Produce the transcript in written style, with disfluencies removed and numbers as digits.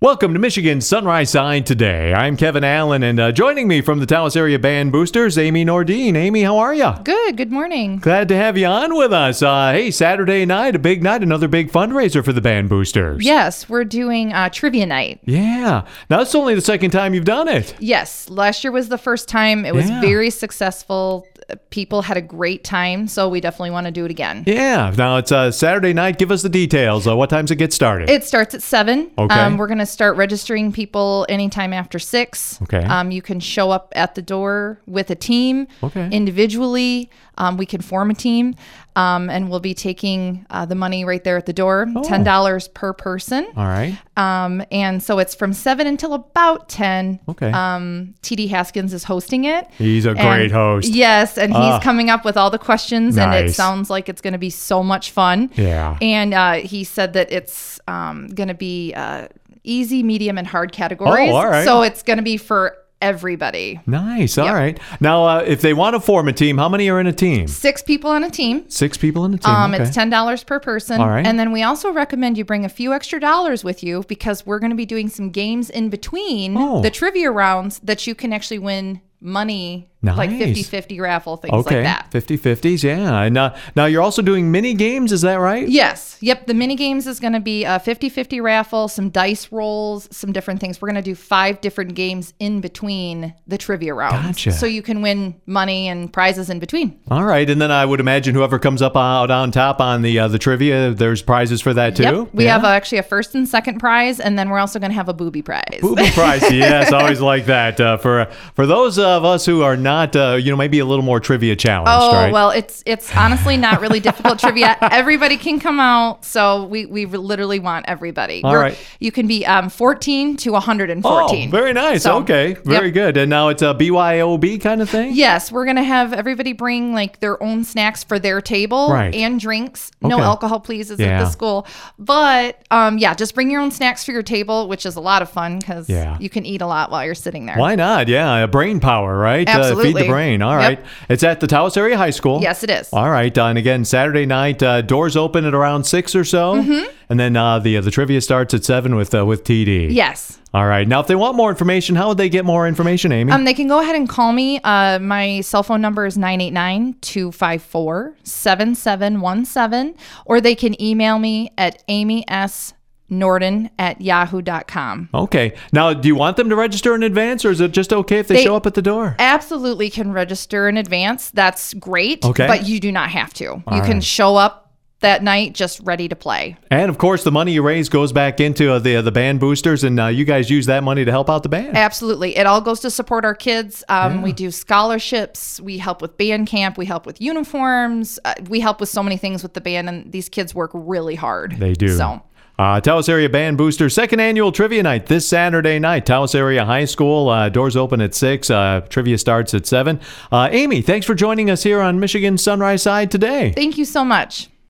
Welcome to Michigan Sunrise Side today. I'm Kevin Allen, and joining me from the Taos Area Band Boosters, Amy Nordine. Amy, how are you? Good morning. Glad to have you on with us. Hey, Saturday night, a big night, another big fundraiser for the Band Boosters. Yes, we're doing trivia night. Yeah. Now, it's only the second time you've done it. Yes, last year was the first time. It was very successful. People had a great time, so we definitely want to do it again. Yeah. Now, it's Saturday night. Give us the details. What time does it get started? It starts at 7. Okay. We're going to start registering people anytime after 6. Okay. You can show up at the door with a team. Okay. Individually. We can form a team, and we'll be taking the money right there at the door, $10 per person. All right. And so it's from 7 until about 10. Okay. TD Haskins is hosting it. He's a great host. Yes, and he's coming up with all the questions, and it Nice. sounds like it's going to be so much fun. Yeah. And he said that it's going to be easy, medium, and hard categories. Oh, all right. So it's going to be for everybody. Nice. All Yep. right. Now, if they want to form a team, how many are in a team? 6 people on a team. 6 people in a team. Okay. It's $10 per person. All right. And then we also recommend you bring a few extra dollars with you because we're going to be doing some games in between the trivia rounds that you can actually win money, like Nice. 50-50 raffle, things Okay, like that. 50-50s, yeah. And now you're also doing mini games, is that right? Yes. Yep. The mini games is going to be a 50-50 raffle, some dice rolls, some different things. We're going to do 5 different games in between the trivia rounds. Gotcha. So you can win money and prizes in between. All right, and then I would imagine whoever comes up out on top on the trivia, there's prizes for that too? Yep. We have actually a first and second prize, and then we're also going to have a booby prize. Booby prize, yes, always like that. For those of us who are not, maybe a little more trivia challenged, right? Well, it's honestly not really difficult trivia. Everybody can come out, so we literally want everybody. All right. You can be 14 to 114. Oh, very nice. So, okay, very good. And now it's a BYOB kind of thing? Yes, we're going to have everybody bring like their own snacks for their table Right. and drinks. No Okay. alcohol, please, at Yeah. the school. But just bring your own snacks for your table, which is a lot of fun because you can eat a lot while you're sitting there. Why not? Yeah, brain power, right? Absolutely. Feed the brain. All right. Yep. It's at the Taos Area High School. Yes, it is. All right. And again, Saturday night, doors open at around 6 or so. Mm-hmm. And then the trivia starts at 7 with TD. Yes. All right. Now, if they want more information, how would they get more information, Amy? They can go ahead and call me. My cell phone number is 989-254-7717, or they can email me at amysnorden@yahoo.com. Okay. Now, do you want them to register in advance, or is it just okay if they show up at the door? Absolutely can register in advance. That's great. Okay. But you do not have to. You can show up that night just ready to play. And, of course, the money you raise goes back into the band boosters, and you guys use that money to help out the band. Absolutely. It all goes to support our kids. We do scholarships. We help with band camp. We help with uniforms. We help with so many things with the band, and these kids work really hard. They do. So. Taos Area Band Boosters, second annual trivia night this Saturday night. Taos Area High School, doors open at 6. Trivia starts at 7. Amy, thanks for joining us here on Michigan Sunrise Side today. Thank you so much.